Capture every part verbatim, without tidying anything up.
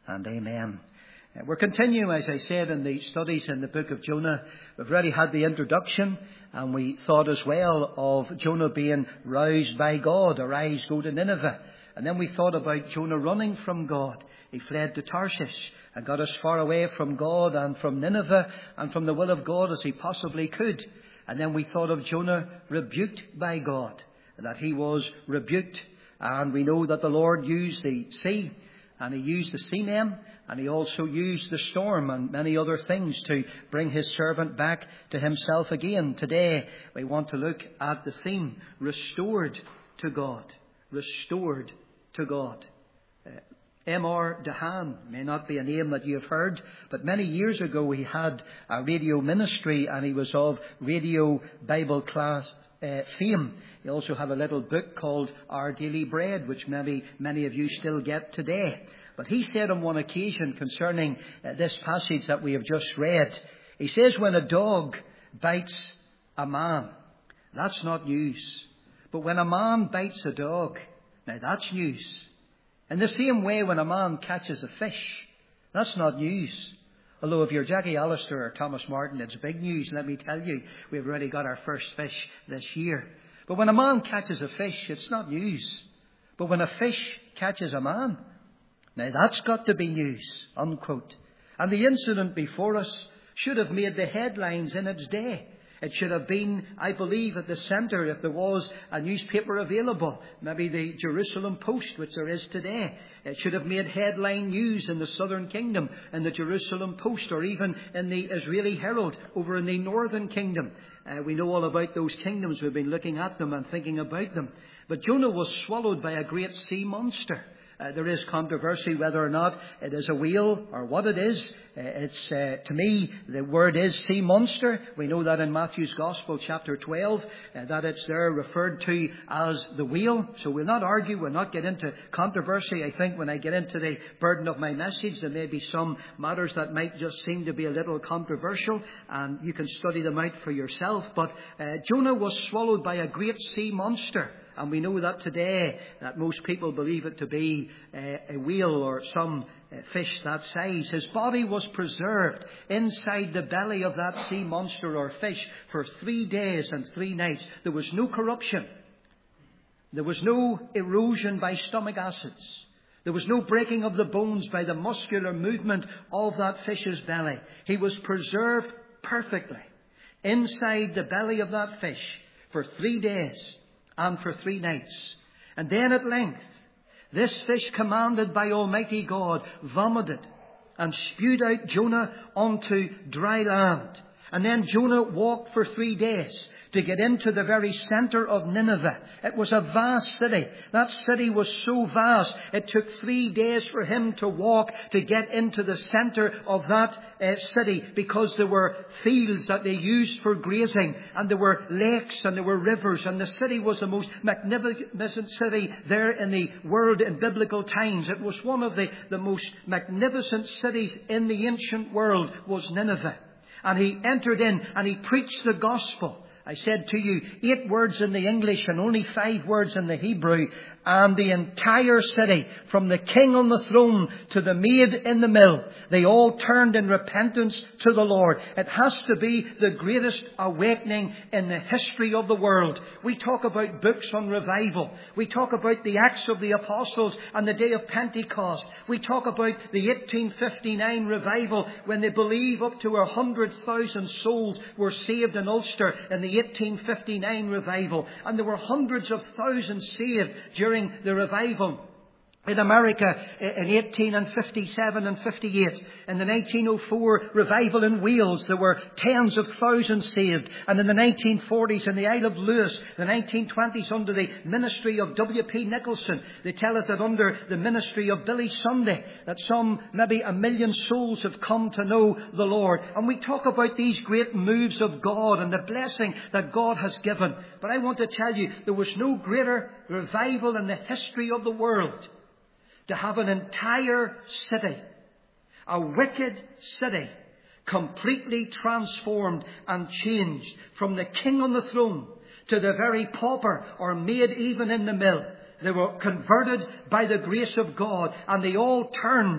and amen. Uh, we're continuing, as I said, in the studies in the book of Jonah. We've already had the introduction, and we thought as well of Jonah being roused by God. Arise, go to Nineveh. And then we thought about Jonah running from God. He fled to Tarshish and got as far away from God and from Nineveh and from the will of God as he possibly could. And then we thought of Jonah rebuked by God, that he was rebuked. And we know that the Lord used the sea, and he used the seamen, and he also used the storm and many other things to bring his servant back to himself again. Today we want to look at the theme, restored to God. Restored to God. Uh, M R Dehan may not be a name that you have heard, but many years ago he had a radio ministry, and he was of radio Bible class uh, fame. He also had a little book called Our Daily Bread, which maybe many of you still get today. But he said on one occasion concerning uh, this passage that we have just read, he says, when a dog bites a man, that's not news. But when a man bites a dog, now that's news. In the same way, when a man catches a fish, that's not news. Although if you're Jackie Allister or Thomas Martin, it's big news, let me tell you. We've already got our first fish this year. But when a man catches a fish, it's not news. But when a fish catches a man, now that's got to be news, unquote. And the incident before us should have made the headlines in its day. It should have been, I believe, at the centre, if there was a newspaper available, maybe the Jerusalem Post, which there is today. It should have made headline news in the Southern Kingdom, in the Jerusalem Post, or even in the Israeli Herald over in the Northern Kingdom. Uh, we know all about those kingdoms. We've been looking at them and thinking about them. But Jonah was swallowed by a great sea monster. Uh, there is controversy whether or not it is a whale or what it is. Uh, it's uh, to me, the word is sea monster. We know that in Matthew's Gospel, chapter twelve, uh, that it's there referred to as the whale. So we'll not argue, we'll not get into controversy. I think when I get into the burden of my message, there may be some matters that might just seem to be a little controversial, and you can study them out for yourself. But uh, Jonah was swallowed by a great sea monster. And we know that today, that most people believe it to be uh, a whale or some uh, fish that size. His body was preserved inside the belly of that sea monster or fish for three days and three nights. There was no corruption. There was no erosion by stomach acids. There was no breaking of the bones by the muscular movement of that fish's belly. He was preserved perfectly inside the belly of that fish for three days. And for three nights. And then at length, this fish, commanded by Almighty God, vomited and spewed out Jonah onto dry land. And then Jonah walked for three days to get into the very centre of Nineveh. It was a vast city. That city was so vast, it took three days for him to walk to get into the centre of that uh, city, because there were fields that they used for grazing, and there were lakes and there were rivers, and the city was the most magnificent city there in the world in biblical times. It was one of the, the most magnificent cities in the ancient world, was Nineveh. And he entered in and he preached the gospel. I said to you, eight words in the English and only five words in the Hebrew. And the entire city, from the king on the throne to the maid in the mill, they all turned in repentance to the Lord. It has to be the greatest awakening in the history of the world. We talk about books on revival. We talk about the Acts of the Apostles and the day of Pentecost. We talk about the eighteen fifty-nine revival, when they believe up to one hundred thousand souls were saved in Ulster in the eighteen fifty-nine revival. And there were hundreds of thousands saved during the revival in America in eighteen fifty-seven and fifty-eight. In the nineteen oh four revival in Wales, there were tens of thousands saved. And in the nineteen forties in the Isle of Lewis, the nineteen twenties under the ministry of W P Nicholson, they tell us that under the ministry of Billy Sunday, that some, maybe a million souls have come to know the Lord. And we talk about these great moves of God and the blessing that God has given. But I want to tell you, there was no greater revival in the history of the world to have an entire city, a wicked city, completely transformed and changed, from the king on the throne to the very pauper or maid even in the mill. They were converted by the grace of God, and they all turned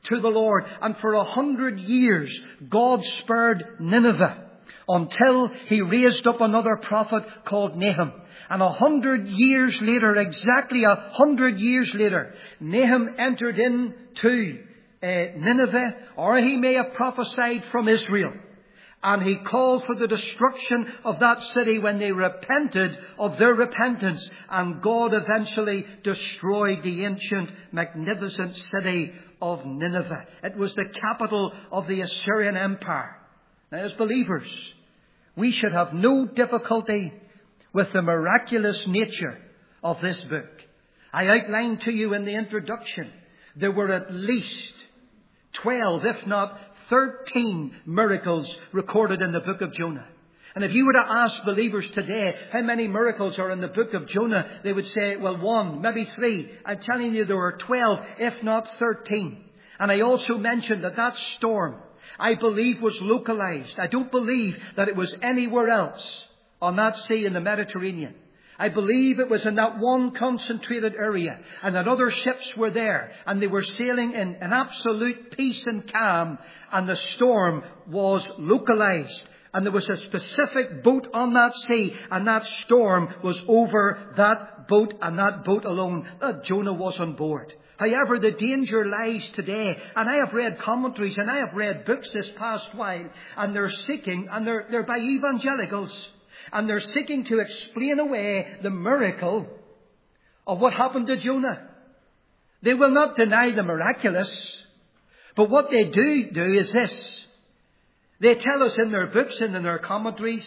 to the Lord. And for a hundred years, God spared Nineveh until He raised up another prophet called Nahum. And a hundred years later, exactly a hundred years later, Nahum entered into uh, Nineveh, or he may have prophesied from Israel. And he called for the destruction of that city when they repented of their repentance. And God eventually destroyed the ancient, magnificent city of Nineveh. It was the capital of the Assyrian Empire. Now, as believers, we should have no difficulty with the miraculous nature of this book. I outlined to you in the introduction, there were at least twelve, if not thirteen miracles recorded in the book of Jonah. And if you were to ask believers today how many miracles are in the book of Jonah, they would say, well, one, maybe three. I'm telling you there were twelve, if not thirteen. And I also mentioned that that storm, I believe, was localized. I don't believe that it was anywhere else on that sea in the Mediterranean. I believe it was in that one concentrated area, and that other ships were there, and they were sailing in an absolute peace and calm, and the storm was localized. And there was a specific boat on that sea, and that storm was over that boat and that boat alone. That Jonah was on board. However, the danger lies today, and I have read commentaries and I have read books this past while, and they're seeking, and they're, they're by evangelicals, and they're seeking to explain away the miracle of what happened to Jonah. They will not deny the miraculous, but what they do do is this. They tell us in their books and in their commentaries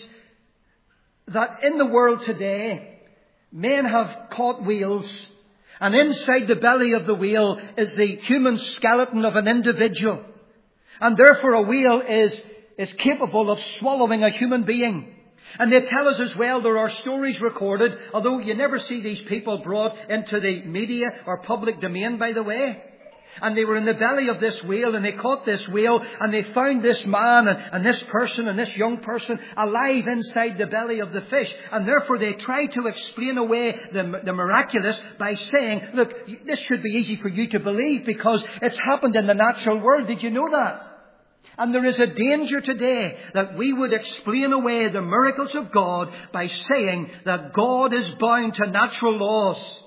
that in the world today, men have caught whales, and inside the belly of the whale is the human skeleton of an individual. And therefore a whale is, is capable of swallowing a human being. And they tell us as well there are stories recorded, although you never see these people brought into the media or public domain, by the way. And they were in the belly of this whale, and they caught this whale, and they found this man and, and this person and this young person alive inside the belly of the fish. And therefore they try to explain away the, the miraculous by saying, look, this should be easy for you to believe because it's happened in the natural world. Did you know that? And there is a danger today that we would explain away the miracles of God by saying that God is bound to natural laws.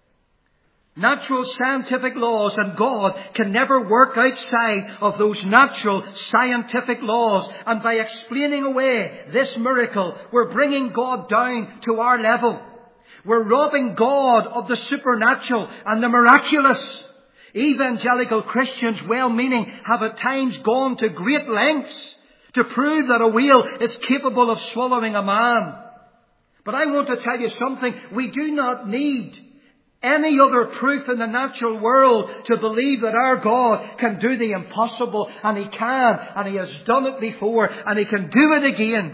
Natural scientific laws, and God can never work outside of those natural scientific laws. And by explaining away this miracle, we're bringing God down to our level. We're robbing God of the supernatural and the miraculous. Evangelical Christians, well-meaning, have at times gone to great lengths to prove that a whale is capable of swallowing a man. But I want to tell you something. We do not need any other proof in the natural world to believe that our God can do the impossible. And He can. And He has done it before. And He can do it again.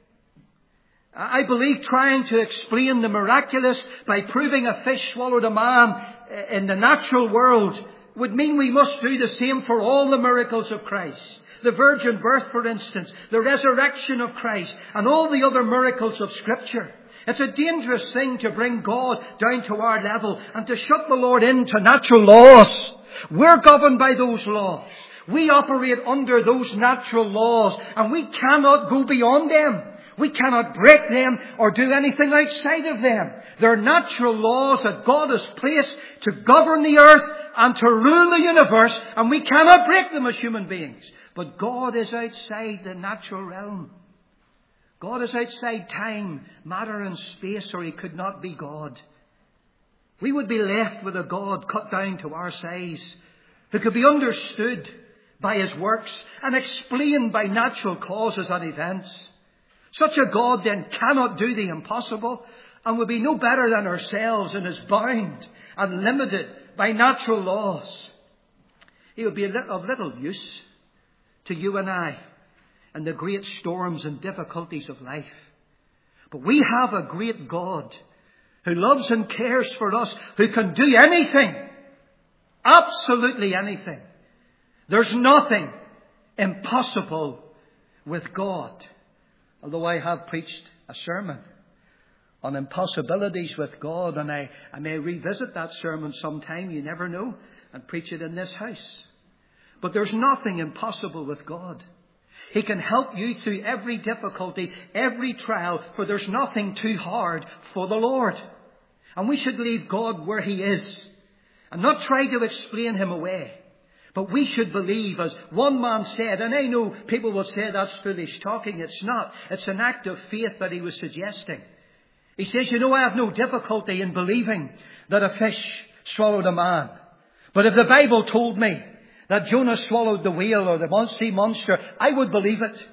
I believe trying to explain the miraculous by proving a fish swallowed a man in the natural world would mean we must do the same for all the miracles of Christ. The virgin birth, for instance, the resurrection of Christ, and all the other miracles of Scripture. It's a dangerous thing to bring God down to our level and to shut the Lord into natural laws. We're governed by those laws. We operate under those natural laws, and we cannot go beyond them. We cannot break them or do anything outside of them. They're natural laws that God has placed to govern the earth and to rule the universe, and we cannot break them as human beings. But God is outside the natural realm. God is outside time, matter and space, or He could not be God. We would be left with a God cut down to our size, who could be understood by His works and explained by natural causes and events. Such a God then cannot do the impossible and would be no better than ourselves and is bound and limited by natural laws. He would be of little use to you and I in the great storms and difficulties of life. But we have a great God who loves and cares for us, who can do anything, absolutely anything. There's nothing impossible with God. Although I have preached a sermon on impossibilities with God, and I, I may revisit that sermon sometime, you never know, and preach it in this house. But there's nothing impossible with God. He can help you through every difficulty, every trial, for there's nothing too hard for the Lord. And we should leave God where He is and not try to explain Him away. But we should believe, as one man said, and I know people will say that's foolish talking. It's not. It's an act of faith that he was suggesting. He says, you know, I have no difficulty in believing that a fish swallowed a man. But if the Bible told me that Jonah swallowed the whale or the sea monster, I would believe it.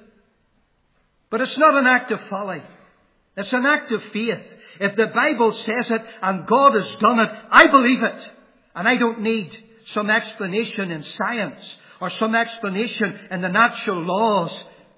But it's not an act of folly. It's an act of faith. If the Bible says it and God has done it, I believe it. And I don't need some explanation in science or some explanation in the natural laws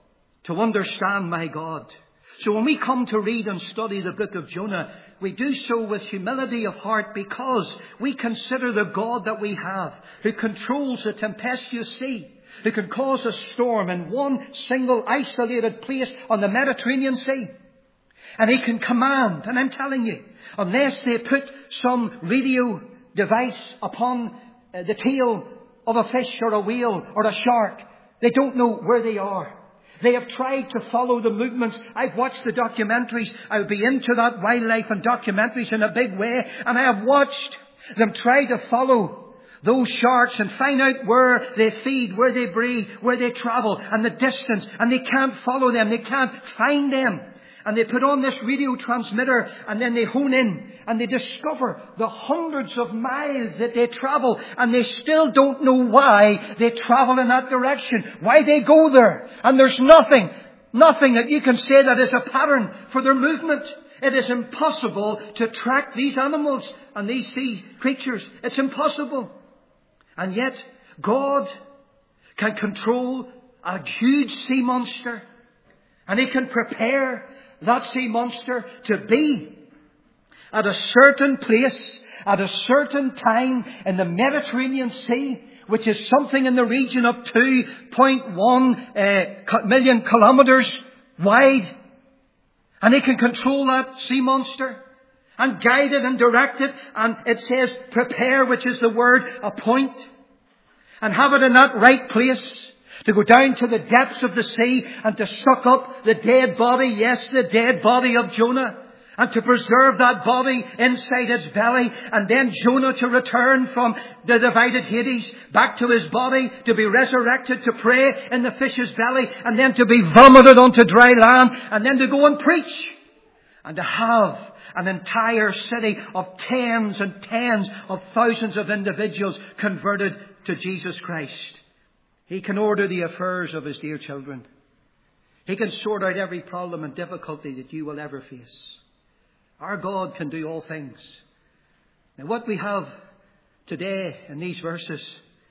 to understand my God. So when we come to read and study the book of Jonah, we do so with humility of heart because we consider the God that we have, who controls the tempestuous sea, who can cause a storm in one single isolated place on the Mediterranean Sea. And He can command, and I'm telling you, unless they put some radio device upon uh, the tail of a fish or a whale or a shark, they don't know where they are. They have tried to follow the movements. I've watched the documentaries. I'll be into that wildlife and documentaries in a big way. And I have watched them try to follow those sharks and find out where they feed, where they breathe, where they travel, and the distance. And they can't follow them. They can't find them. And they put on this radio transmitter and then they hone in and they discover the hundreds of miles that they travel, and they still don't know why they travel in that direction, why they go there. And there's nothing, nothing that you can say that is a pattern for their movement. It is impossible to track these animals and these sea creatures. It's impossible. And yet God can control a huge sea monster, and He can prepare that sea monster to be at a certain place, at a certain time in the Mediterranean Sea, which is something in the region of two point one uh, million kilometers wide. And He can control that sea monster and guide it and direct it. And it says prepare, which is the word appoint, and have it in that right place. To go down to the depths of the sea and to suck up the dead body, yes, the dead body of Jonah, and to preserve that body inside its belly, and then Jonah to return from the divided Hades back to his body, to be resurrected, to pray in the fish's belly, and then to be vomited onto dry land, and then to go and preach, and to have an entire city of tens and tens of thousands of individuals converted to Jesus Christ. He can order the affairs of His dear children. He can sort out every problem and difficulty that you will ever face. Our God can do all things. Now, what we have today in these verses,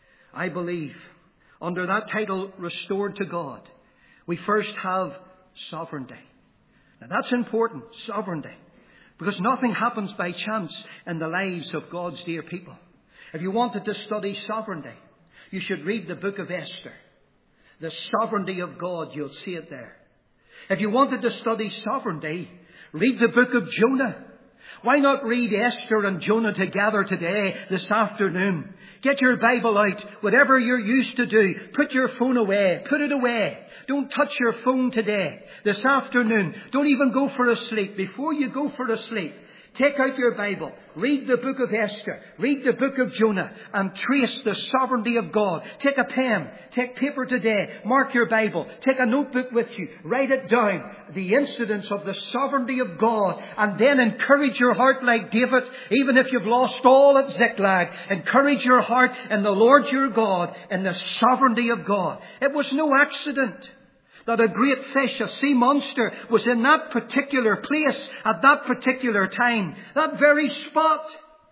I believe, under that title, Restored to God, we first have sovereignty. Now, that's important, sovereignty, because nothing happens by chance in the lives of God's dear people. If you wanted to study sovereignty, you should read the book of Esther. The sovereignty of God, you'll see it there. If you wanted to study sovereignty, read the book of Jonah. Why not read Esther and Jonah together today, this afternoon? Get your Bible out, whatever you're used to do. Put your phone away. Put it away. Don't touch your phone today, this afternoon. Don't even go for a sleep. Before you go for a sleep, take out your Bible, read the book of Esther, read the book of Jonah, and trace the sovereignty of God. Take a pen, take paper today, mark your Bible, take a notebook with you, write it down, the incidents of the sovereignty of God, and then encourage your heart like David, even if you've lost all at Ziklag. Encourage your heart in the Lord your God, in the sovereignty of God. It was no accident that a great fish, a sea monster, was in that particular place at that particular time. That very spot.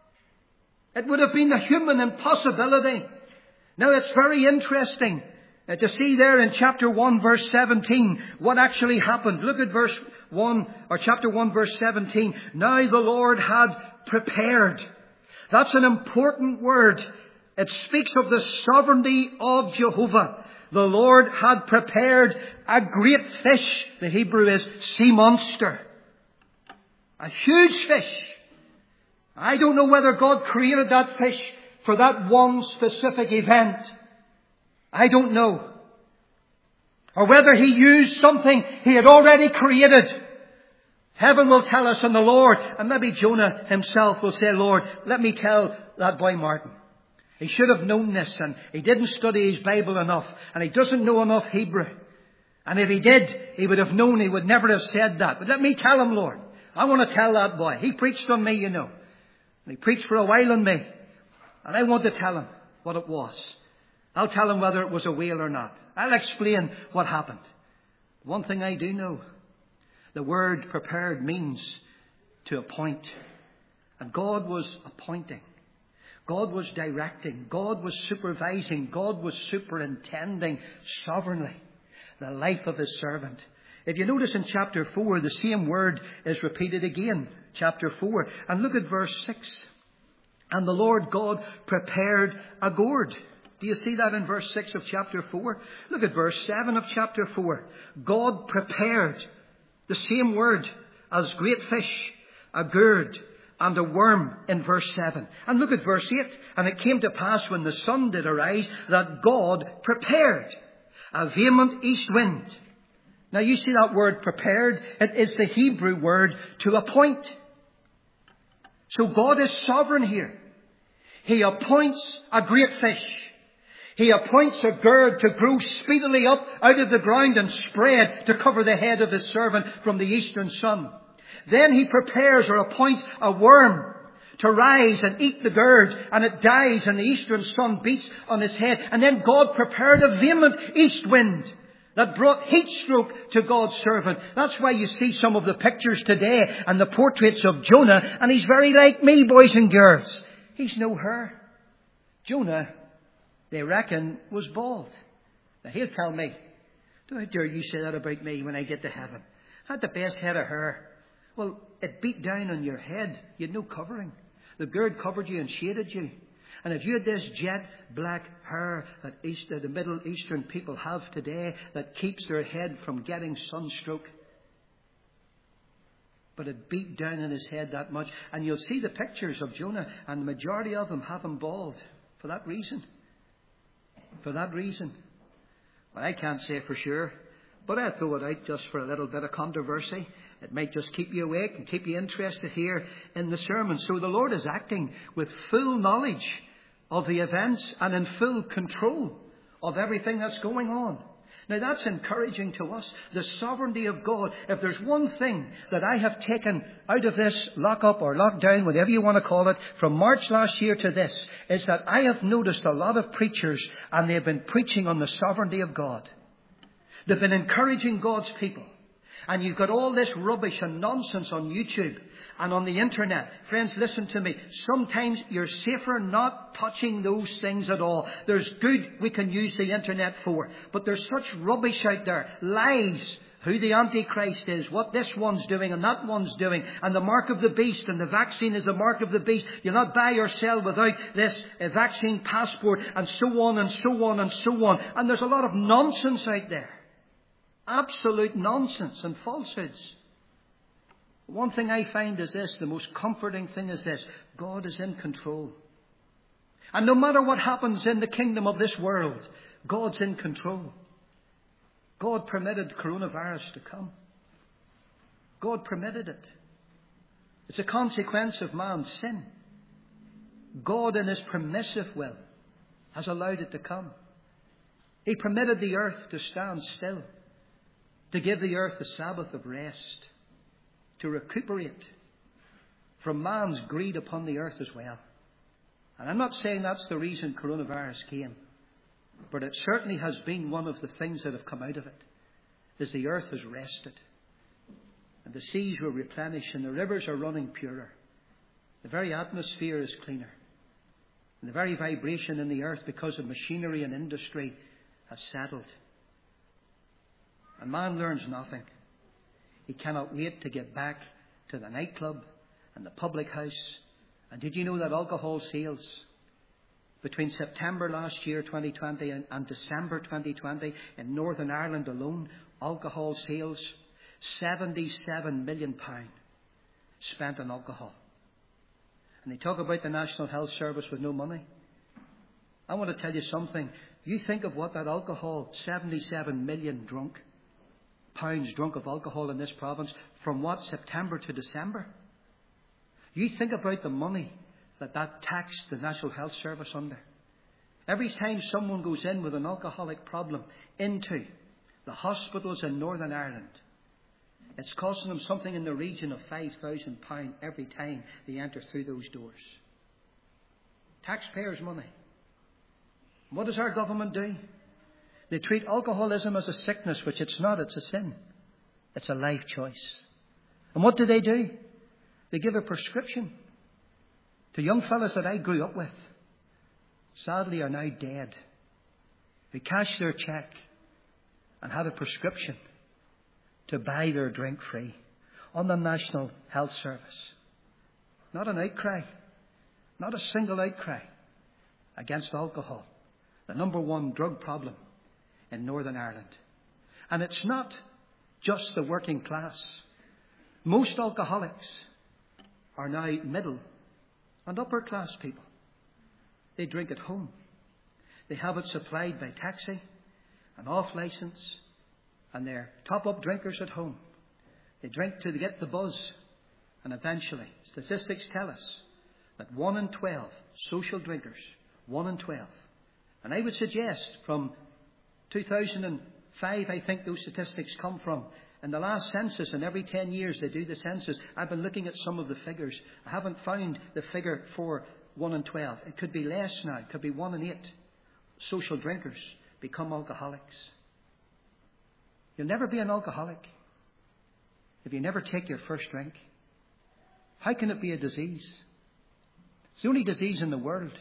It would have been a human impossibility. Now, it's very interesting uh, to see there in chapter one, verse seventeen, what actually happened. Look at verse one, or chapter one, verse seventeen. Now the Lord had prepared. That's an important word. It speaks of the sovereignty of Jehovah. The Lord had prepared a great fish. The Hebrew is sea monster. A huge fish. I don't know whether God created that fish for that one specific event. I don't know. Or whether he used something he had already created. Heaven will tell us, and the Lord, and maybe Jonah himself will say, Lord, let me tell that boy Martin. He should have known this, and he didn't study his Bible enough, and he doesn't know enough Hebrew. And if he did, he would have known he would never have said that. But let me tell him, Lord. I want to tell that boy. He preached on me, you know. And he preached for a while on me. And I want to tell him what it was. I'll tell him whether it was a whale or not. I'll explain what happened. One thing I do know. The word prepared means to appoint. And God was appointing. God was directing. God was supervising. God was superintending sovereignly the life of his servant. If you notice in chapter four, the same word is repeated again. Chapter four. And look at verse six. And the Lord God prepared a gourd. Do you see that in verse six of chapter four? Look at verse seven of chapter four. God prepared, the same word as great fish, a gourd, and a worm in verse seven. And look at verse eight. And it came to pass when the sun did arise that God prepared a vehement east wind. Now you see that word prepared. It is the Hebrew word to appoint. So God is sovereign here. He appoints a great fish. He appoints a gourd to grow speedily up out of the ground and spread to cover the head of his servant from the eastern sun. Then he prepares or appoints a worm to rise and eat the gourd, and it dies and the eastern sun beats on his head. And then God prepared a vehement east wind that brought heat stroke to God's servant. That's why you see some of the pictures today and the portraits of Jonah, and he's very like me, boys and girls. He's no hair. Jonah, they reckon, was bald. Now he'll tell me, don't dare you say that about me when I get to heaven. I had the best head of hair. Well, it beat down on your head. You had no covering. The gourd covered you and shaded you. And if you had this jet black hair that East, the Middle Eastern people have today that keeps their head from getting sunstroke, but it beat down on his head that much. And you'll see the pictures of Jonah, and the majority of them have him bald for that reason. For that reason. Well, I can't say for sure, but I throw it out just for a little bit of controversy. It might just keep you awake and keep you interested here in the sermon. So the Lord is acting with full knowledge of the events and in full control of everything that's going on. Now that's encouraging to us, the sovereignty of God. If there's one thing that I have taken out of this lock-up or lockdown, whatever you want to call it, from March last year to this, is that I have noticed a lot of preachers, and they've been preaching on the sovereignty of God. They've been encouraging God's people. And you've got all this rubbish and nonsense on YouTube and on the internet. Friends, listen to me. Sometimes you're safer not touching those things at all. There's good we can use the internet for. But there's such rubbish out there. Lies. Who the Antichrist is. What this one's doing and that one's doing. And the mark of the beast. And the vaccine is the mark of the beast. You'll not buy or sell without this uh, vaccine passport. And so on and so on and so on. And there's a lot of nonsense out there. Absolute nonsense and falsehoods. One thing I find is this, the most comforting thing is this, God is in control. And no matter what happens in the kingdom of this world, God's in control. God permitted coronavirus to come. God permitted it. It's a consequence of man's sin. God in his permissive will has allowed it to come. He permitted the earth to stand still. To give the earth a Sabbath of rest. To recuperate from man's greed upon the earth as well. And I'm not saying that's the reason coronavirus came. But it certainly has been one of the things that have come out of it. Is the earth has rested. And the seas were replenished and the rivers are running purer. The very atmosphere is cleaner. And the very vibration in the earth because of machinery and industry has settled. And man learns nothing. He cannot wait to get back to the nightclub and the public house. And did you know that alcohol sales between September last year, twenty twenty, and, and December twenty twenty, in Northern Ireland alone, alcohol sales, seventy-seven million pounds spent on alcohol. And they talk about the National Health Service with no money. I want to tell you something. You think of what that alcohol, seventy-seven million drunk, pounds drunk of alcohol in this province, from what, September to December? You think about the money that that taxed the National Health Service under. Every time someone goes in with an alcoholic problem into the hospitals in Northern Ireland, it's costing them something in the region of five thousand pounds every time they enter through those doors. Taxpayers' money. What does our government do? They treat alcoholism as a sickness, which it's not. It's a sin. It's a life choice. And what do they do? They give a prescription to young fellas that I grew up with, sadly are now dead, who cashed their cheque and had a prescription to buy their drink free on the National Health Service. Not an outcry, not a single outcry against alcohol, the number one drug problem in Northern Ireland. And it's not just the working class. Most alcoholics are now middle and upper class people. They drink at home. They have it supplied by taxi and off licence, and they're top-up drinkers at home. They drink to get the buzz, and eventually, statistics tell us that one in twelve social drinkers, one in twelve. And I would suggest from two thousand five, I think those statistics come from. In the last census, and every ten years they do the census, I've been looking at some of the figures. I haven't found the figure for one in twelve. It could be less now. It could be one in eight. Social drinkers become alcoholics. You'll never be an alcoholic if you never take your first drink. How can it be a disease? It's the only disease in the world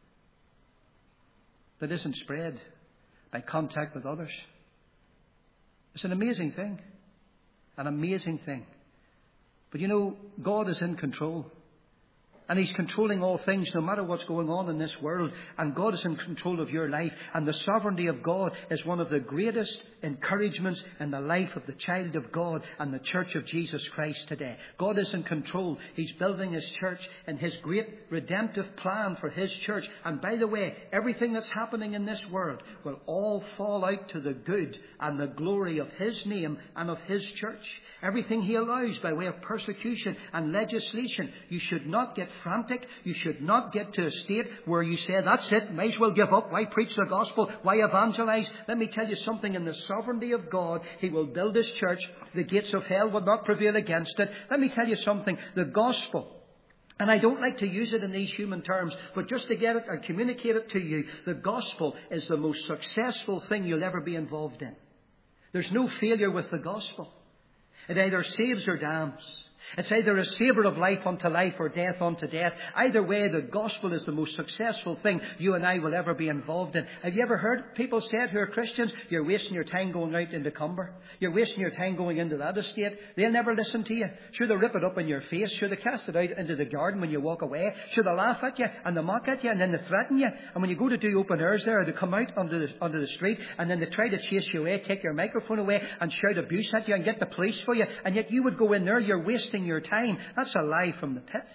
that isn't spread by contact with others. It's an amazing thing. An amazing thing. But you know, God is in control. And He's controlling all things, no matter what's going on in this world. And God is in control of your life. And the sovereignty of God is one of the greatest encouragements in the life of the child of God and the church of Jesus Christ today. God is in control. He's building His church in His great redemptive plan for His church. And by the way, everything that's happening in this world will all fall out to the good and the glory of His name and of His church. Everything He allows by way of persecution and legislation, you should not get frantic. You should not get to a state where you say, that's it, might as well give up. Why preach the gospel? Why evangelize? Let me tell you something. In the sovereignty of God, He will build His church. The gates of hell will not prevail against it. Let me tell you something. The gospel, and I don't like to use it in these human terms, but just to get it and communicate it to you, the gospel is the most successful thing you'll ever be involved in. There's no failure with the gospel. It either saves or damns. It's either a savour of life unto life or death unto death. Either way, the gospel is the most successful thing you and I will ever be involved in. Have you ever heard people say who are Christians, you're wasting your time going out into Cumber. You're wasting your time going into that estate. They'll never listen to you. Sure, they'll rip it up in your face. Sure, they cast it out into the garden when you walk away. Sure, they laugh at you and they mock at you and then they threaten you. And when you go to do open airs there, they come out onto the, onto the street and then they try to chase you away, take your microphone away and shout abuse at you and get the police for you. And yet you would go in there, you're wasting your time. That's a lie from the pit.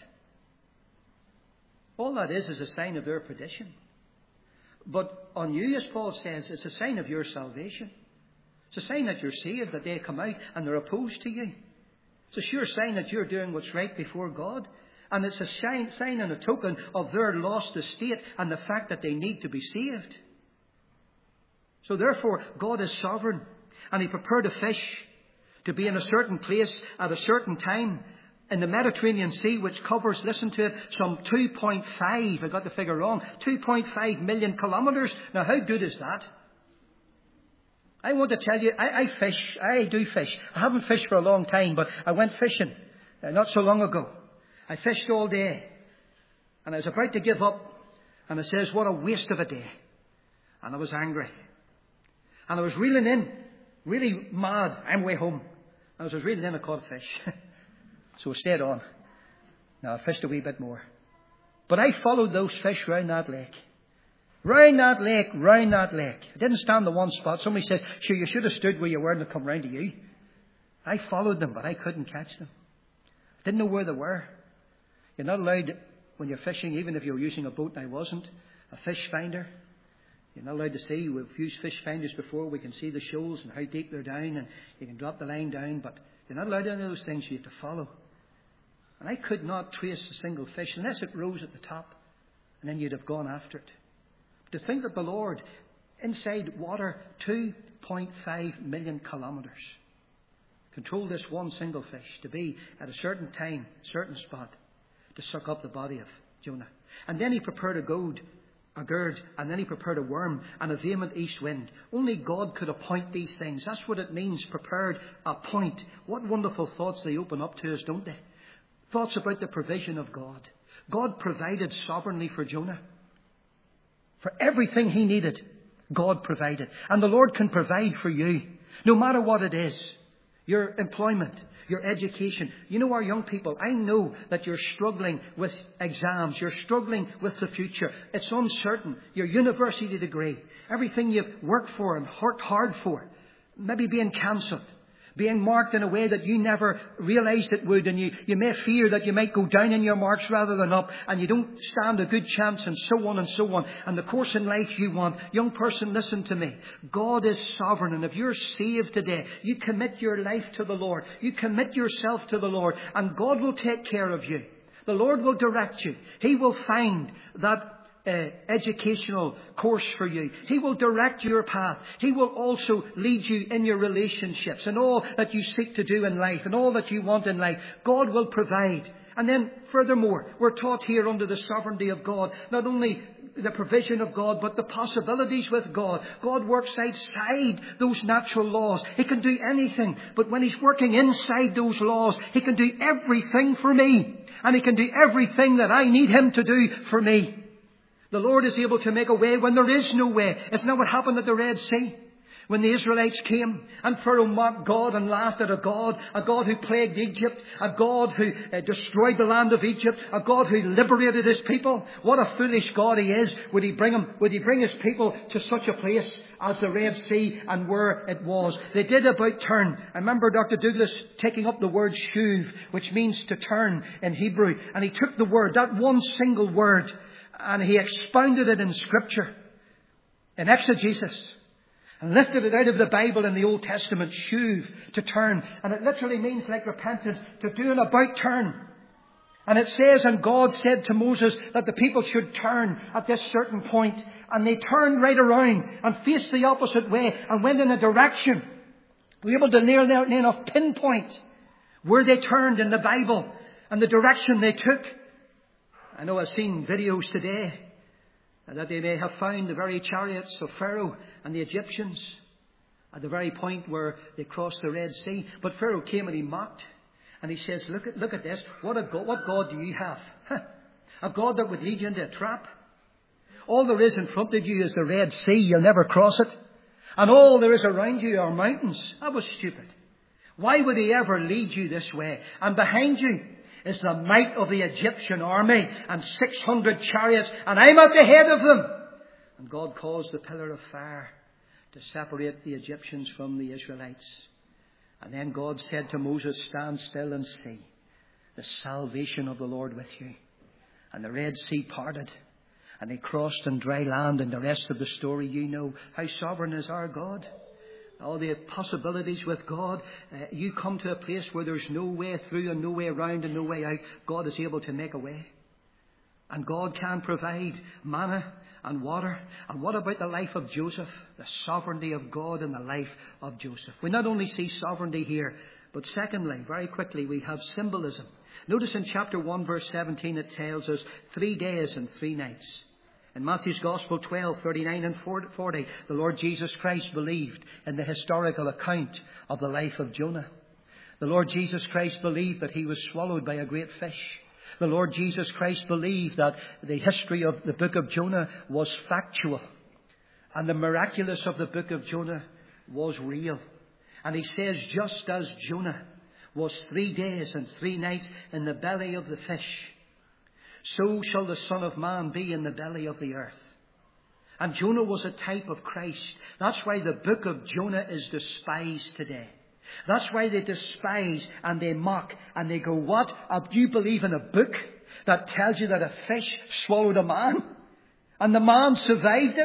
All that is is a sign of their perdition. But on you, as Paul says, it's a sign of your salvation. It's a sign that you're saved, that they come out and they're opposed to you. It's a sure sign that you're doing what's right before God. And it's a sign, sign and a token of their lost estate and the fact that they need to be saved. So therefore, God is sovereign. And He prepared a fish to be in a certain place at a certain time in the Mediterranean Sea, which covers, listen to it, some two point five, I got the figure wrong, two point five million kilometres. Now, how good is that? I want to tell you, I, I fish, I do fish. I haven't fished for a long time, but I went fishing uh, not so long ago. I fished all day, and I was about to give up, and I says, what a waste of a day. And I was angry. And I was reeling in, really mad. I'm way home. I was reeling in, I caught a fish. So I stayed on. Now I fished a wee bit more. But I followed those fish round that lake. Round that lake, round that lake. I didn't stand in one spot. Somebody says, sure, you should have stood where you were and they'd come round to you. I followed them, but I couldn't catch them. I didn't know where they were. You're not allowed, when you're fishing, even if you're using a boat, and I wasn't, a fish finder. You're not allowed to see. We've used fish finders before. We can see the shoals and how deep they're down, and you can drop the line down. But you're not allowed any of those things. You have to follow. And I could not trace a single fish unless it rose at the top, and then you'd have gone after it. But to think that the Lord, inside water two point five million kilometres, controlled this one single fish to be at a certain time, certain spot, to suck up the body of Jonah. And then he prepared a goad, a gourd, and then he prepared a worm and a vehement east wind. Only God could appoint these things. That's what it means, prepared, appoint. What wonderful thoughts they open up to us, don't they? Thoughts about the provision of God. God provided sovereignly for Jonah. For everything he needed, God provided. And the Lord can provide for you, no matter what it is. Your employment, your education. You know, our young people, I know that you're struggling with exams. You're struggling with the future. It's uncertain. Your university degree, everything you've worked for and worked hard for, maybe being cancelled, being marked in a way that you never realised it would, and you, you may fear that you might go down in your marks rather than up, and you don't stand a good chance, and so on and so on. And the course in life you want. Young person, listen to me. God is sovereign, and if you're saved today, you commit your life to the Lord. You commit yourself to the Lord, and God will take care of you. The Lord will direct you. He will find that Uh, educational course for you. He will direct your path. He will also lead you in your relationships and all that you seek to do in life and all that you want in life. God will provide. And then furthermore, we're taught here under the sovereignty of God, not only the provision of God, but the possibilities with God. God works outside those natural laws. He can do anything. But when He's working inside those laws, He can do everything for me. And He can do everything that I need Him to do for me. The Lord is able to make a way when there is no way. Isn't that what happened at the Red Sea? When the Israelites came and Pharaoh mocked God and laughed at a God, a God who plagued Egypt, a God who uh, destroyed the land of Egypt, a God who liberated His people. What a foolish God He is. Would He bring him, would He bring His people to such a place as the Red Sea and where it was? They did about turn. I remember Doctor Douglas taking up the word shuv, which means to turn in Hebrew. And he took the word, that one single word, and he expounded it in Scripture, in exegesis, and lifted it out of the Bible in the Old Testament, shuv, to turn. And it literally means, like repentance, to do an about turn. And it says, and God said to Moses that the people should turn at this certain point. And they turned right around and faced the opposite way and went in a direction. We were able to near enough pinpoint where they turned in the Bible and the direction they took. I know I've seen videos today that they may have found the very chariots of Pharaoh and the Egyptians at the very point where they crossed the Red Sea. But Pharaoh came and he mocked. And he says, look at, look at this. What a God, what God do you have? A God that would lead you into a trap. All there is in front of you is the Red Sea. You'll never cross it. And all there is around you are mountains. That was stupid. Why would He ever lead you this way? And behind you is the might of the Egyptian army and six hundred chariots, and I'm at the head of them. And God caused the pillar of fire to separate the Egyptians from the Israelites. And then God said to Moses, stand still and see the salvation of the Lord with you. And the Red Sea parted, and they crossed on dry land, and the rest of the story you know. How sovereign is our God? All the possibilities with God. Uh, you come to a place where there's no way through and no way around and no way out. God is able to make a way. And God can provide manna and water. And what about the life of Joseph? The sovereignty of God in the life of Joseph. We not only see sovereignty here, but secondly, very quickly, we have symbolism. Notice in chapter one, verse seventeen, it tells us three days and three nights. In Matthew's Gospel twelve, thirty-nine and forty, the Lord Jesus Christ believed in the historical account of the life of Jonah. The Lord Jesus Christ believed that he was swallowed by a great fish. The Lord Jesus Christ believed that the history of the book of Jonah was factual. And the miraculous of the book of Jonah was real. And he says, just as Jonah was three days and three nights in the belly of the fish, so shall the Son of Man be in the belly of the earth. And Jonah was a type of Christ. That's why the book of Jonah is despised today. That's why they despise and they mock and they go, what? Do you believe in a book that tells you that a fish swallowed a man? And the man survived it?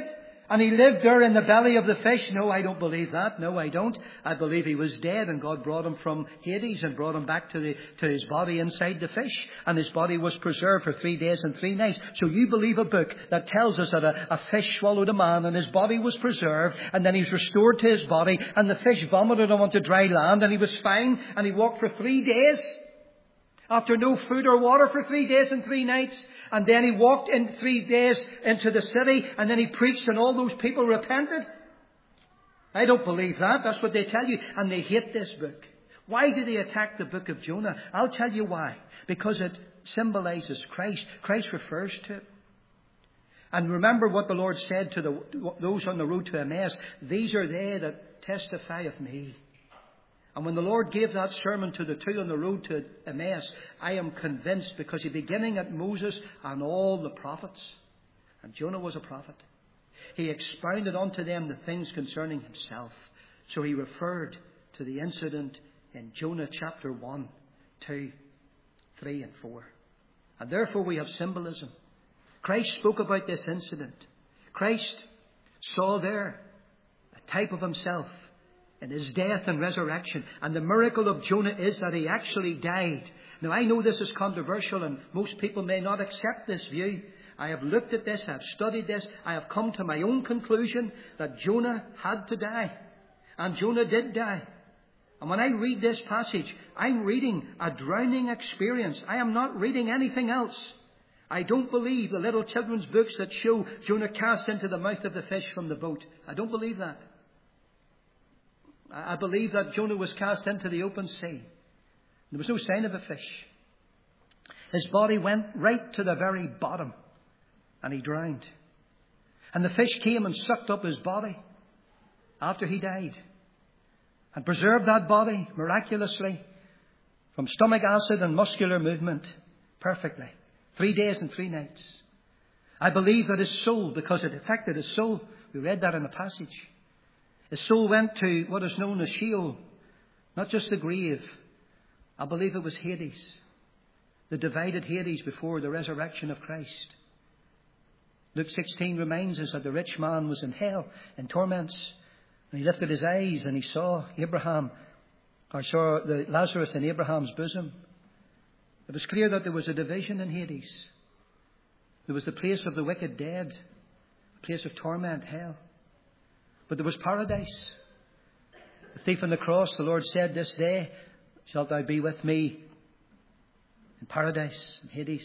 And he lived there in the belly of the fish. No, I don't believe that. No, I don't. I believe he was dead and God brought him from Hades and brought him back to the to his body inside the fish. And his body was preserved for three days and three nights. So you believe a book that tells us that a, a fish swallowed a man and his body was preserved and then he was restored to his body and the fish vomited him onto dry land and he was fine and he walked for three days. After no food or water for three days and three nights. And then he walked in three days into the city. And then he preached and all those people repented. I don't believe that. That's what they tell you. And they hate this book. Why do they attack the book of Jonah? I'll tell you why. Because it symbolizes Christ. Christ refers to it. And remember what the Lord said to the, those on the road to Emmaus. These are they that testify of me. And when the Lord gave that sermon to the two on the road to Emmaus, I am convinced because he beginning at Moses and all the prophets, and Jonah was a prophet, he expounded unto them the things concerning himself. So he referred to the incident in Jonah chapter one, two, three and four. And therefore we have symbolism. Christ spoke about this incident. Christ saw there a type of himself in his death and resurrection. And the miracle of Jonah is that he actually died. Now I know this is controversial and most people may not accept this view. I have looked at this, I have studied this, I have come to my own conclusion that Jonah had to die. And Jonah did die. And when I read this passage, I'm reading a drowning experience. I am not reading anything else. I don't believe the little children's books that show Jonah cast into the mouth of the fish from the boat. I don't believe that. I believe that Jonah was cast into the open sea. There was no sign of a fish. His body went right to the very bottom and he drowned. And the fish came and sucked up his body after he died and preserved that body miraculously from stomach acid and muscular movement perfectly. Three days and three nights. I believe that his soul, because it affected his soul, we read that in the passage. His soul went to what is known as Sheol, not just the grave. I believe it was Hades, the divided Hades before the resurrection of Christ. Luke sixteen reminds us that the rich man was in hell, in torments, and he lifted his eyes and he saw Abraham, or saw the Lazarus in Abraham's bosom. It was clear that there was a division in Hades. There was the place of the wicked dead, a place of torment, hell. But there was paradise. The thief on the cross, the Lord said, this day shalt thou be with me in paradise, in Hades.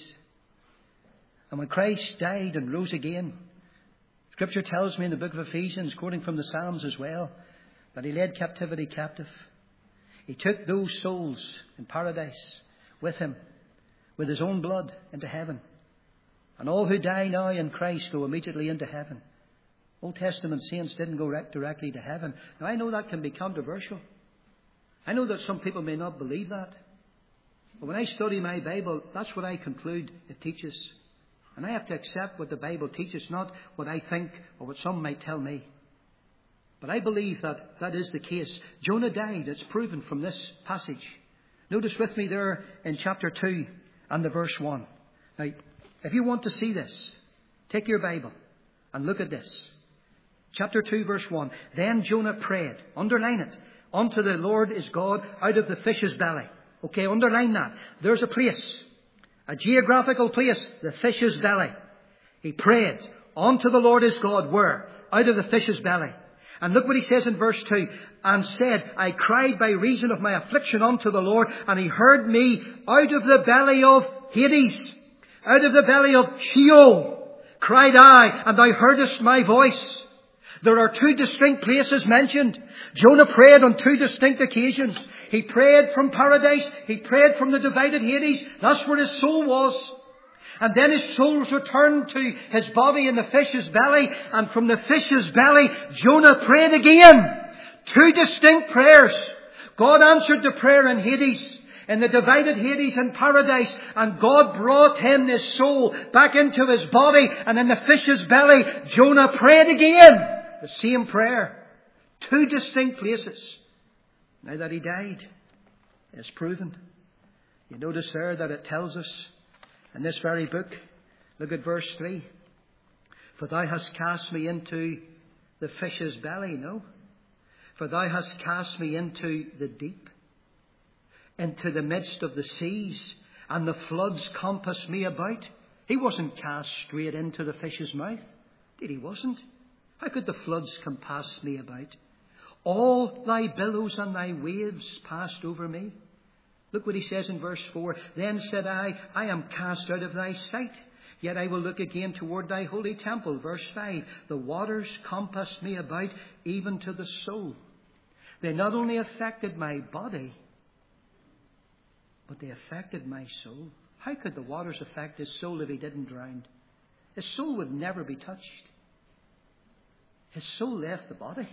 And when Christ died and rose again, Scripture tells me in the book of Ephesians, quoting from the Psalms as well, that he led captivity captive. He took those souls in paradise with him, with his own blood, into heaven. And all who die now in Christ go immediately into heaven. Old Testament saints didn't go directly to heaven. Now, I know that can be controversial. I know that some people may not believe that. But when I study my Bible, that's what I conclude it teaches. And I have to accept what the Bible teaches, not what I think or what some might tell me. But I believe that that is the case. Jonah died. It's proven from this passage. Notice with me there in chapter two and the verse one. Now, if you want to see this, take your Bible and look at this. Chapter two, verse one. Then Jonah prayed. Underline it. Unto the Lord is God out of the fish's belly. Okay, underline that. There's a place. A geographical place. The fish's belly. He prayed. Unto the Lord is God. Where? Out of the fish's belly. And look what he says in verse two. And said, I cried by reason of my affliction unto the Lord, and he heard me out of the belly of Hades. Out of the belly of Sheol. Cried I, and thou heardest my voice. There are two distinct places mentioned. Jonah prayed on two distinct occasions. He prayed from paradise. He prayed from the divided Hades. That's where his soul was. And then his soul was returned to his body in the fish's belly. And from the fish's belly, Jonah prayed again. Two distinct prayers. God answered the prayer in Hades, in the divided Hades in paradise. And God brought him, his soul, back into his body. And in the fish's belly, Jonah prayed again. The same prayer. Two distinct places. Now that he died, it's proven. You notice there that it tells us in this very book, look at verse three. For thou hast cast me into the fish's belly? No. For thou hast cast me into the deep, into the midst of the seas, and the floods compass me about. He wasn't cast straight into the fish's mouth. Did he wasn't? How could the floods compass me about? All thy billows and thy waves passed over me. Look what he says in verse four. Then said I, I am cast out of thy sight. Yet I will look again toward thy holy temple. Verse five. The waters compassed me about, even to the soul. They not only affected my body, but they affected my soul. How could the waters affect his soul if he didn't drown? His soul would never be touched. His soul left the body.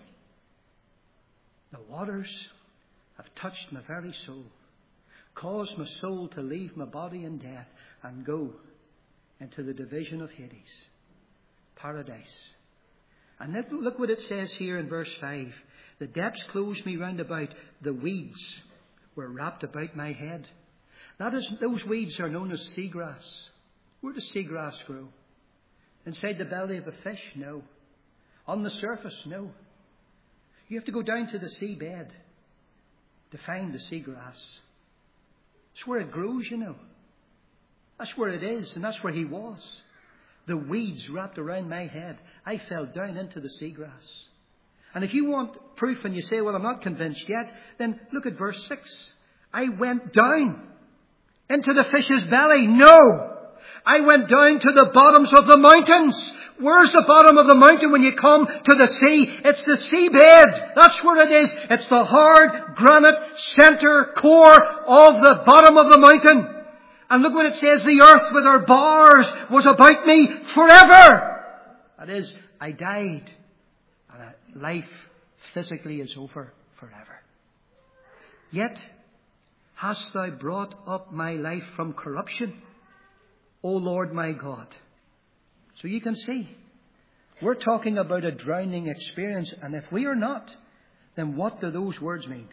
The waters have touched my very soul, caused my soul to leave my body in death and go into the division of Hades, paradise. And look what it says here in verse five. The depths closed me round about. The weeds were wrapped about my head. That is, those weeds are known as seagrass. Where does seagrass grow? Inside the belly of a fish? No. On the surface? No. You have to go down to the seabed to find the seagrass. It's where it grows, you know. That's where it is, and that's where he was. The weeds wrapped around my head. I fell down into the seagrass. And if you want proof and you say, well, I'm not convinced yet, then look at verse six. I went down into the fish's belly. No! I went down to the bottoms of the mountains. Where's the bottom of the mountain when you come to the sea? It's the seabed. That's where it is. It's the hard granite center core of the bottom of the mountain. And look what it says. The earth with her bars was about me forever. That is, I died. And life physically is over forever. Yet hast thou brought up my life from corruption, O Lord my God. So you can see, we're talking about a drowning experience. And if we are not, then what do those words mean?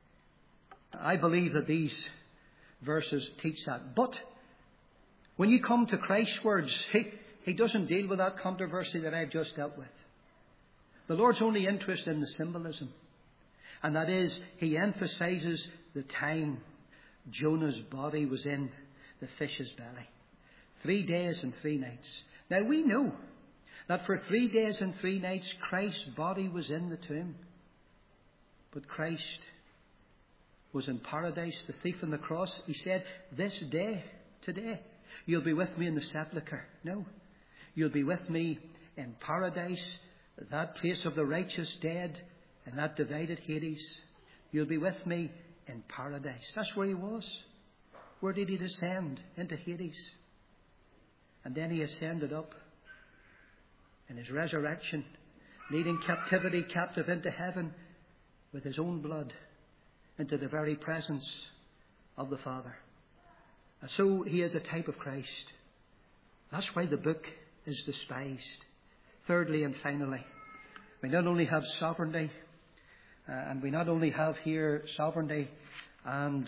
I believe that these verses teach that. But when you come to Christ's words, he, he doesn't deal with that controversy that I've just dealt with. The Lord's only interest in the symbolism. And that is, he emphasizes the time Jonah's body was in the fish's belly. Three days and three nights. Now we know that for three days and three nights Christ's body was in the tomb. But Christ was in paradise, the thief on the cross. He said, this day, today, you'll be with me in the sepulchre. No, you'll be with me in paradise, that place of the righteous dead, in that divided Hades. You'll be with me in paradise. That's where he was. Where did he descend? Into Hades. And then he ascended up in his resurrection, leading captivity captive into heaven with his own blood into the very presence of the Father. And so he is a type of Christ. That's why the book is despised. Thirdly and finally, we not only have sovereignty, uh, and we not only have here sovereignty, and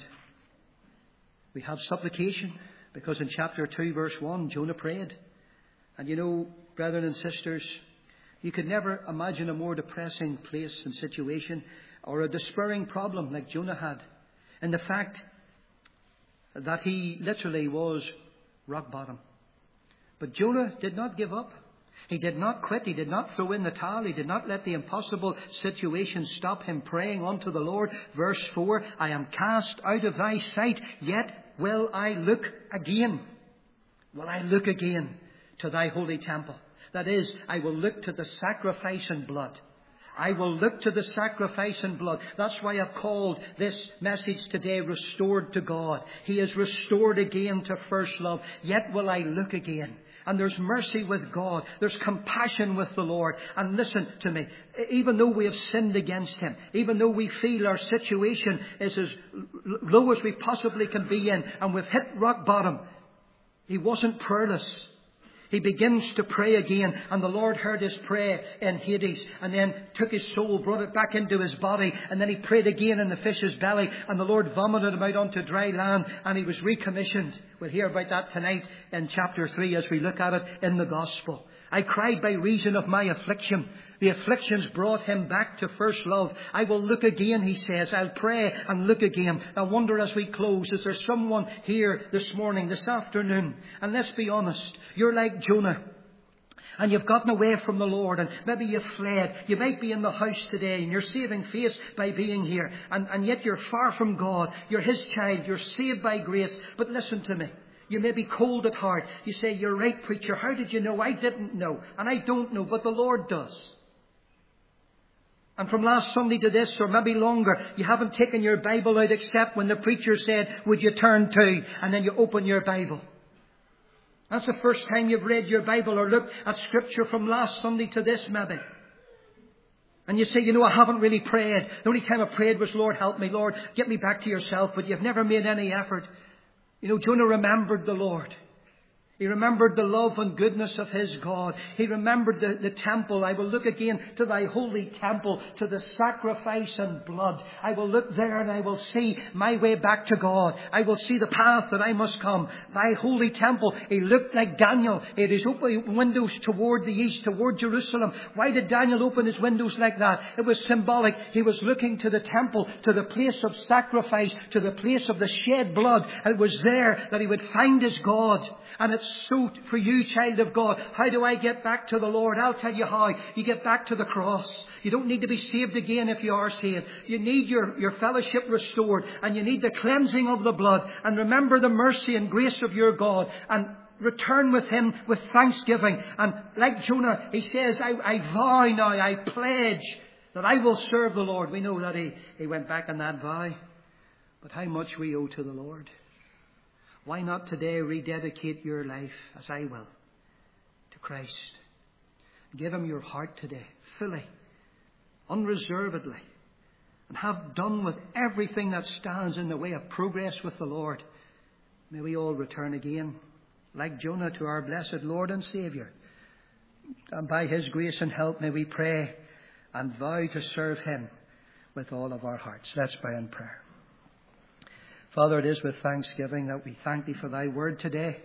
we have supplication, because in chapter two, verse one, Jonah prayed. And you know, brethren and sisters, you could never imagine a more depressing place and situation, or a despairing problem like Jonah had, in the fact that he literally was rock bottom. But Jonah did not give up. He did not quit. He did not throw in the towel. He did not let the impossible situation stop him praying unto the Lord. Verse four, I am cast out of thy sight, yet will I look again. Will I look again to thy holy temple? That is, I will look to the sacrifice and blood. I will look to the sacrifice and blood. That's why I've called this message today, Restored to God. He is restored again to first love. Yet will I look again. And there's mercy with God. There's compassion with the Lord. And listen to me. Even though we have sinned against Him, even though we feel our situation is as low as we possibly can be in, and we've hit rock bottom, He wasn't prayerless. He begins to pray again, and the Lord heard his prayer in Hades, and then took his soul, brought it back into his body, and then he prayed again in the fish's belly, and the Lord vomited him out onto dry land, and he was recommissioned. We'll hear about that tonight in chapter three as we look at it in the Gospel. I cried by reason of my affliction. The afflictions brought him back to first love. I will look again, he says. I'll pray and look again. I wonder as we close, is there someone here this morning, this afternoon? And let's be honest, you're like Jonah. And you've gotten away from the Lord, and maybe you've fled. You might be in the house today and you're saving face by being here. And, and yet you're far from God. You're His child. You're saved by grace. But listen to me. You may be cold at heart. You say, you're right, preacher. How did you know? I didn't know. And I don't know, but the Lord does. And from last Sunday to this, or maybe longer, you haven't taken your Bible out except when the preacher said, would you turn to? And then you open your Bible. That's the first time you've read your Bible or looked at Scripture from last Sunday to this maybe. And you say, you know, I haven't really prayed. The only time I prayed was, Lord, help me. Lord, get me back to yourself. But you've never made any effort. You know, Jonah remembered the Lord. He remembered the love and goodness of his God. He remembered the, the temple. I will look again to thy holy temple, to the sacrifice and blood. I will look there and I will see my way back to God. I will see the path that I must come. Thy holy temple. He looked like Daniel. It is open windows toward the east, toward Jerusalem. Why did Daniel open his windows like that? It was symbolic. He was looking to the temple, to the place of sacrifice, to the place of the shed blood. And it was there that he would find his God. And it's so for you, child of God. How do I get back to the Lord? I'll tell you how. You get back to the cross. You don't need to be saved again if you are saved. You need your, your fellowship restored. And you need the cleansing of the blood. And remember the mercy and grace of your God. And return with Him with thanksgiving. And like Jonah, he says, I, I vow now, I pledge that I will serve the Lord. We know that he, he went back on that vow. But how much we owe to the Lord. Why not today rededicate your life, as I will, to Christ? Give Him your heart today, fully, unreservedly, and have done with everything that stands in the way of progress with the Lord. May we all return again, like Jonah, to our blessed Lord and Saviour. And by His grace and help may we pray and vow to serve Him with all of our hearts. Let's pray in prayer. Father, it is with thanksgiving that we thank Thee for Thy word today.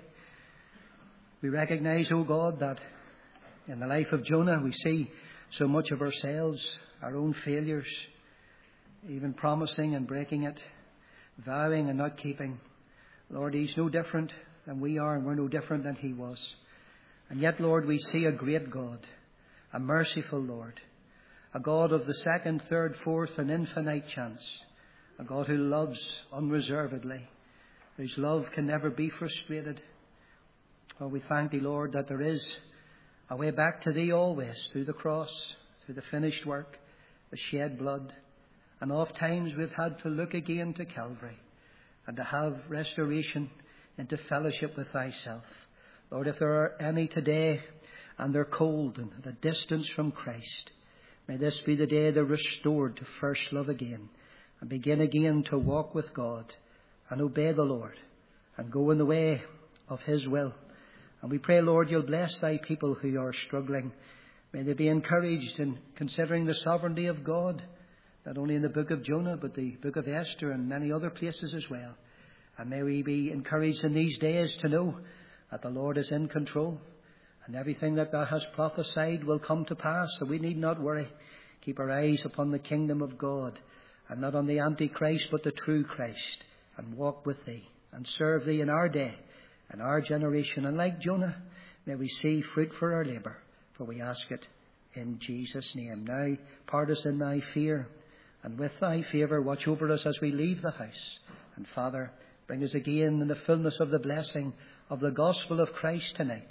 We recognize, O God, that in the life of Jonah we see so much of ourselves, our own failures, even promising and breaking it, vowing and not keeping. Lord, he's no different than we are, and we're no different than he was. And yet, Lord, we see a great God, a merciful Lord, a God of the second, third, fourth and infinite chance. A God who loves unreservedly, whose love can never be frustrated. Oh, we thank Thee, Lord, that there is a way back to Thee always, through the cross, through the finished work, the shed blood. And oft times we've had to look again to Calvary and to have restoration into fellowship with Thyself. Lord, if there are any today and they're cold and at a distance from Christ, may this be the day they're restored to first love again. And begin again to walk with God and obey the Lord and go in the way of His will. And we pray, Lord, You'll bless Thy people who are struggling. May they be encouraged in considering the sovereignty of God, not only in the book of Jonah, but the book of Esther and many other places as well. And may we be encouraged in these days to know that the Lord is in control and everything that Thou hast prophesied will come to pass. So we need not worry. Keep our eyes upon the kingdom of God. And not on the Antichrist, but the true Christ. And walk with Thee and serve Thee in our day and our generation. And like Jonah, may we see fruit for our labour. For we ask it in Jesus' name. Now part us in Thy fear. And with Thy favour, watch over us as we leave the house. And Father, bring us again in the fullness of the blessing of the gospel of Christ tonight.